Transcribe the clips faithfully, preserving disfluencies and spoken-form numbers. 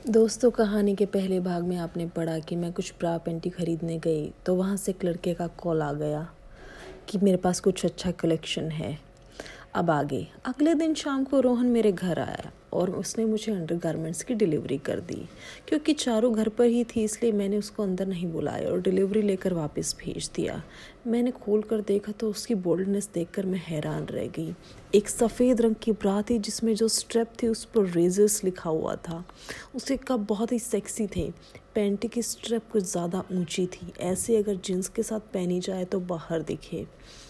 दोस्तों, कहानी के पहले भाग में आपने पढ़ा कि मैं कुछ ब्रा पैंटी खरीदने गई तो वहाँ से एक लड़के का कॉल आ गया कि मेरे पास कुछ अच्छा कलेक्शन है। अब आगे अगले दिन शाम को रोहन मेरे घर आया और उसने मुझे अंडरगारमेंट्स की डिलीवरी कर दी। क्योंकि चारू घर पर ही थी इसलिए मैंने उसको अंदर नहीं बुलाया और डिलीवरी लेकर वापस भेज दिया। मैंने खोल कर देखा तो उसकी बोल्डनेस देखकर मैं हैरान रह गई। एक सफ़ेद रंग की ब्रा थी जिसमें जो स्ट्रेप थी उस पर रेजर्स लिखा हुआ था। उसके कप बहुत ही सेक्सी थे। पैंटी की स्ट्रेप कुछ ज़्यादा ऊंची थी, ऐसे अगर जींस के साथ पहनी जाए तो बाहर दिखे।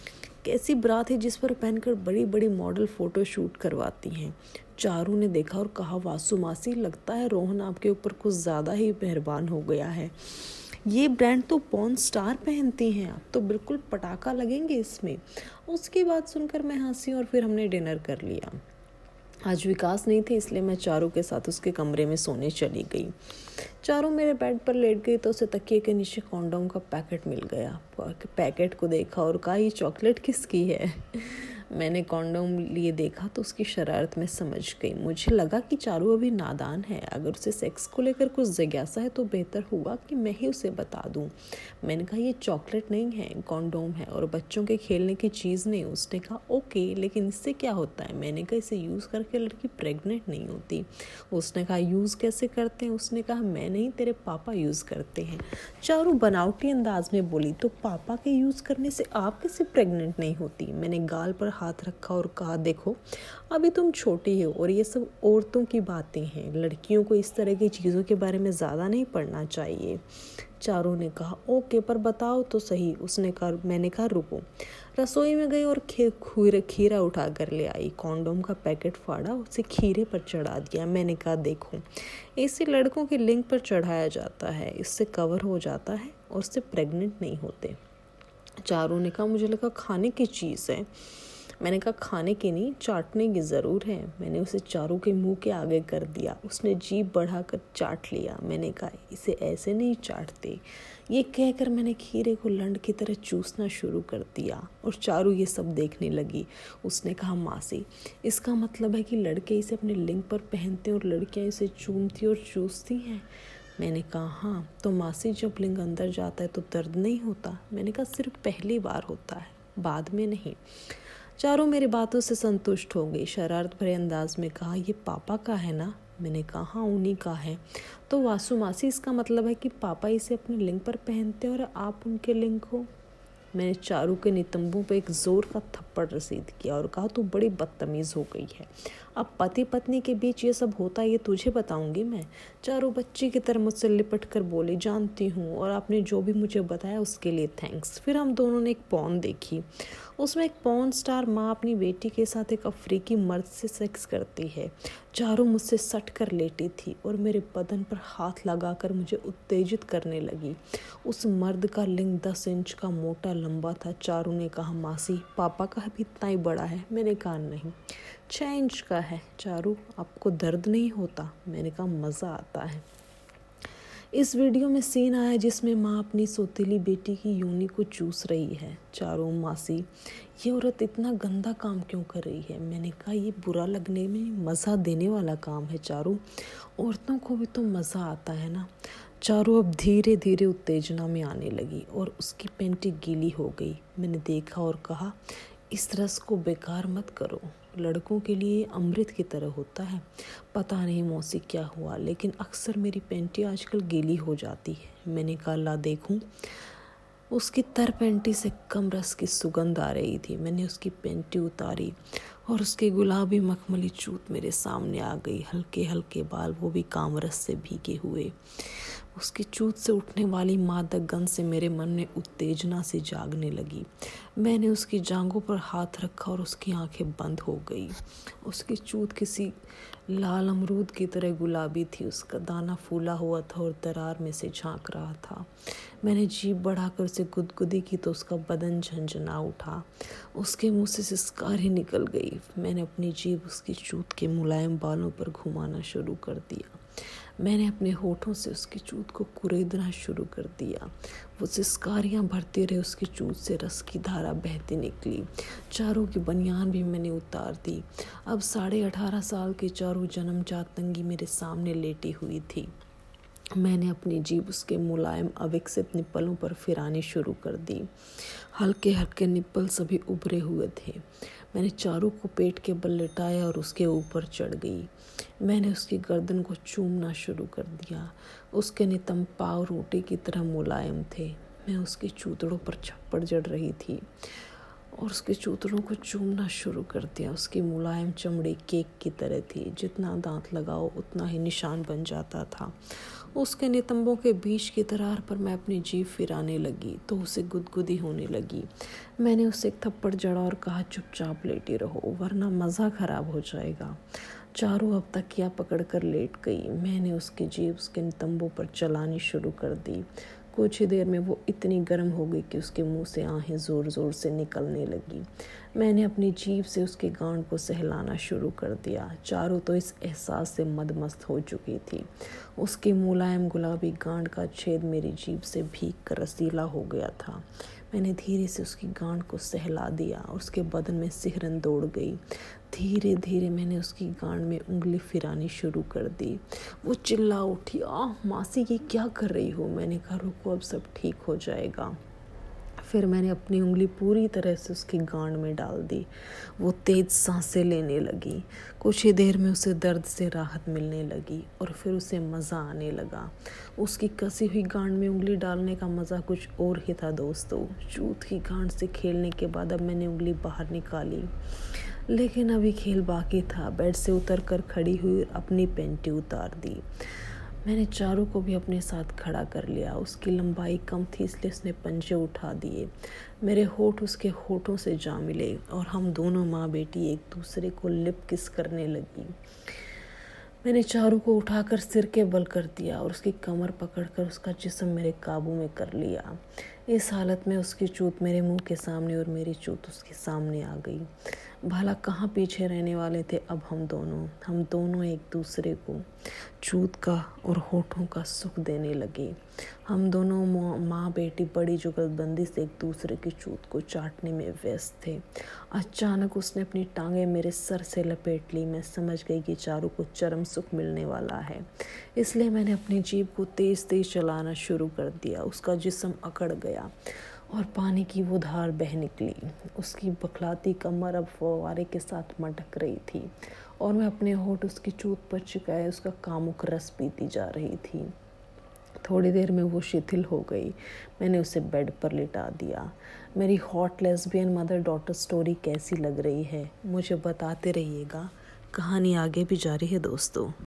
कैसी ब्रा थी जिस पर पहनकर बड़ी बड़ी मॉडल फ़ोटो शूट करवाती हैं। चारू ने देखा और कहा, वासु मासी, लगता है रोहन आपके ऊपर कुछ ज़्यादा ही मेहरबान हो गया है। ये ब्रांड तो पॉर्न स्टार पहनती हैं, आप तो बिल्कुल पटाखा लगेंगे इसमें। उसकी बात सुनकर मैं हंसी और फिर हमने डिनर कर लिया। आज विकास नहीं थे इसलिए मैं चारू के साथ उसके कमरे में सोने चली गई। चारू मेरे बेड पर लेट गई तो उसे तकिए के नीचे कॉन्डोम का पैकेट मिल गया। पैकेट को देखा और कहा, ये चॉकलेट किसकी है? मैंने कॉन्डोम लिए देखा तो उसकी शरारत में समझ गई। मुझे लगा कि चारू अभी नादान है, अगर उसे सेक्स को लेकर कुछ जिज्ञासा है तो बेहतर होगा कि मैं ही उसे बता दूं। मैंने कहा, ये चॉकलेट नहीं है, कॉन्डोम है और बच्चों के खेलने की चीज़ नहीं। उसने कहा, ओके, लेकिन इससे क्या होता है? मैंने कहा, इसे यूज़ करके लड़की प्रेग्नेंट नहीं होती। उसने कहा, यूज़ कैसे करते हैं? उसने कहा, मैं नहीं, तेरे पापा यूज़ करते हैं। चारू बनावटी अंदाज में बोली, तो पापा के यूज़ करने से आप कैसे प्रेग्नेंट नहीं होती? मैंने गाल पर हाथ रखा और कहा, देखो, अभी तुम छोटी हो और ये सब औरतों की बातें हैं। लड़कियों को इस तरह की चीज़ों के बारे में ज़्यादा नहीं पढ़ना चाहिए। चारू ने कहा, ओके, पर बताओ तो सही। उसने कहा मैंने कहा रुको। रसोई में गई और खीर खीरा उठा कर ले आई। कॉन्डोम का पैकेट फाड़ा, उसे खीरे पर चढ़ा दिया। मैंने कहा, देखो, इसे लड़कों के लिंग पर चढ़ाया जाता है, इससे कवर हो जाता है और उससे प्रेग्नेंट नहीं होते। चारू ने कहा, मुझे लगा खाने की चीज़ है। मैंने कहा, खाने की नहीं, चाटने की ज़रूर है। मैंने उसे चारू के मुंह के आगे कर दिया। उसने जीभ बढ़ाकर चाट लिया। मैंने कहा, इसे ऐसे नहीं चाटते। ये कहकर मैंने खीरे को लंड की तरह चूसना शुरू कर दिया और चारू ये सब देखने लगी। उसने कहा, मासी, इसका मतलब है कि लड़के इसे अपने लिंग पर पहनते हैं और लड़कियां इसे चूमती और चूसती हैं। मैंने कहा, हाँ, तो मासी, जब लिंग अंदर जाता है तो दर्द नहीं होता? मैंने कहा, सिर्फ पहली बार होता है, बाद में नहीं। चारू मेरी बातों से संतुष्ट हो गई। शरारत भरे अंदाज में कहा, ये पापा का है ना? मैंने कहा, हाँ, उन्हीं का है। तो वासु मासी, इसका मतलब है कि पापा इसे अपने लिंग पर पहनते हैं और आप उनके लिंग को? मैंने चारू के नितंबों पर एक जोर का थप्पड़ रसीद किया और कहा, तू बड़ी बदतमीज़ हो गई है। अब पति पत्नी के बीच ये सब होता है, ये तुझे बताऊंगी मैं। चारू बच्ची की तरह मुझसे लिपट कर बोली, जानती हूँ, और आपने जो भी मुझे बताया उसके लिए थैंक्स। फिर हम दोनों ने एक पॉर्न देखी। उसमें एक पॉर्न स्टार माँ अपनी बेटी के साथ एक अफ्रीकी मर्द से सेक्स करती है। चारू मुझसे सट कर लेटी थी और मेरे बदन पर हाथ लगाकर मुझे उत्तेजित करने लगी। उस मर्द का लिंग दस इंच का मोटा लंबा था। चारू ने कहा, मासी, पापा का भी इतना ही बड़ा है? मैंने कहा, नहीं, छः इंच का है। चारू, आपको दर्द नहीं होता? मैंने कहा, मज़ा आता है। इस वीडियो में सीन आया जिसमें माँ अपनी सौतेली बेटी की योनि को चूस रही है। चारू, मासी, ये औरत इतना गंदा काम क्यों कर रही है? मैंने कहा, ये बुरा लगने में मज़ा देने वाला काम है चारू, औरतों को भी तो मज़ा आता है ना। चारू अब धीरे धीरे उत्तेजना में आने लगी और उसकी पैंटी गीली हो गई। मैंने देखा और कहा, इस रस को बेकार मत करो, लड़कों के लिए अमृत की तरह होता है। पता नहीं मौसी क्या हुआ, लेकिन अक्सर मेरी पैंटी आजकल गीली हो जाती है। मैंने कहा, ला देखूं। उसकी तर पैंटी से कम रस की सुगंध आ रही थी। मैंने उसकी पैंटी उतारी और उसके गुलाबी मखमली चूत मेरे सामने आ गई। हल्के हल्के बाल, वो भी कामरस से भीगे हुए। उसकी चूत से उठने वाली मादक गंध से मेरे मन में उत्तेजना से जागने लगी। मैंने उसकी जांघों पर हाथ रखा और उसकी आंखें बंद हो गई। उसकी चूत किसी लाल अमरूद की तरह गुलाबी थी। उसका दाना फूला हुआ था और दरार में से झांक रहा था। मैंने जीभ बढ़ाकर उसे गुदगुदी की तो उसका बदन झंझना उठा। उसके मुंह से सिसकारी निकल गई। मैंने अपनी जीभ उसकी चूत के मुलायम बालों पर घुमाना शुरू कर दिया। मैंने अपने होठों से उसकी चूत को कुरेदना शुरू कर दिया। वो सिसकारियाँ भरते रहे, उसकी चूत से रस की धारा बहती निकली। चारों की बनियान भी मैंने उतार दी। अब साढ़े अठारह साल की चारों जन्मजात नंगी मेरे सामने लेटी हुई थी। मैंने अपनी जीभ उसके मुलायम अविकसित निप्पलों पर फिरानी शुरू कर दी। हल्के हल्के निप्पल सभी उभरे हुए थे। मैंने चारू को पेट के बल लिटाया और उसके ऊपर चढ़ गई। मैंने उसकी गर्दन को चूमना शुरू कर दिया। उसके नितंब पाँव रोटी की तरह मुलायम थे। मैं उसकी चूतड़ों पर छप्पड़ जड़ रही थी और उसके चूतड़ों को चूमना शुरू कर दिया। उसकी मुलायम चमड़ी केक की तरह थी। जितना दांत लगाओ उतना ही निशान बन जाता था। उसके नितंबों के बीच की दरार पर मैं अपनी जीभ फिराने लगी तो उसे गुदगुदी होने लगी। मैंने उसे एक थप्पड़ जड़ा और कहा, चुपचाप लेटी रहो वरना मज़ा खराब हो जाएगा। चारों अब तकिया पकड़ कर लेट गई। मैंने उसकी जीभ उसके नितंबों पर चलानी शुरू कर दी। कुछ ही देर में वो इतनी गर्म हो गई कि उसके मुंह से आहें ज़ोर ज़ोर से निकलने लगी। मैंने अपनी जीभ से उसके गांड को सहलाना शुरू कर दिया। चारों तो इस एहसास से मदमस्त हो चुकी थी। उसकी मुलायम गुलाबी गांड का छेद मेरी जीभ से भीग कर रसीला हो गया था। मैंने धीरे से उसकी गांड को सहला दिया और उसके बदन में सिहरन दौड़ गई। धीरे धीरे मैंने उसकी गांड में उंगली फिरानी शुरू कर दी। वो चिल्ला उठी, आह मासी ये क्या कर रही हो? मैंने कहा, रुको अब सब ठीक हो जाएगा। फिर मैंने अपनी उंगली पूरी तरह से उसकी गांड में डाल दी। वो तेज सांसें लेने लगी। कुछ ही देर में उसे दर्द से राहत मिलने लगी और फिर उसे मज़ा आने लगा। उसकी कसी हुई गांड में उंगली डालने का मज़ा कुछ और ही था दोस्तों। चूत की गांड से खेलने के बाद अब मैंने उंगली बाहर निकाली, लेकिन अभी खेल बाकी था। बेड से उतर कर खड़ी हुई अपनी पेंटी उतार दी। मैंने चारू को भी अपने साथ खड़ा कर लिया। उसकी लंबाई कम थी इसलिए उसने पंजे उठा दिए। मेरे होठ उसके होठों से जा मिले और हम दोनों माँ बेटी एक दूसरे को लिप किस करने लगी। मैंने चारू को उठाकर सिर के बल कर दिया और उसकी कमर पकड़कर उसका जिस्म मेरे काबू में कर लिया। इस हालत में उसकी चूत मेरे मुंह के सामने और मेरी चूत उसके सामने आ गई। भला कहाँ पीछे रहने वाले थे अब हम दोनों हम दोनों एक दूसरे को चूत का और होठों का सुख देने लगे। हम दोनों माँ बेटी बड़ी जुगलबंदी से एक दूसरे की चूत को चाटने में व्यस्त थे। अचानक उसने अपनी टांगें मेरे सर से लपेट ली। मैं समझ गई कि चारू को चरम सुख मिलने वाला है, इसलिए मैंने अपनी जीभ को तेज तेज चलाना शुरू कर दिया। उसका जिस्म अकड़ गया और पानी की वो धार बह निकली। उसकी बखलाती कमर अब फव्वारे के साथ मटक रही थी और मैं अपने होठ उसकी चूत पर चिपकाए उसका कामुक रस पीती जा रही थी। थोड़ी देर में वो शिथिल हो गई। मैंने उसे बेड पर लिटा दिया। मेरी hot lesbian mother daughter story कैसी लग रही है मुझे बताते रहिएगा। कहानी आगे भी जारी है दोस्तों।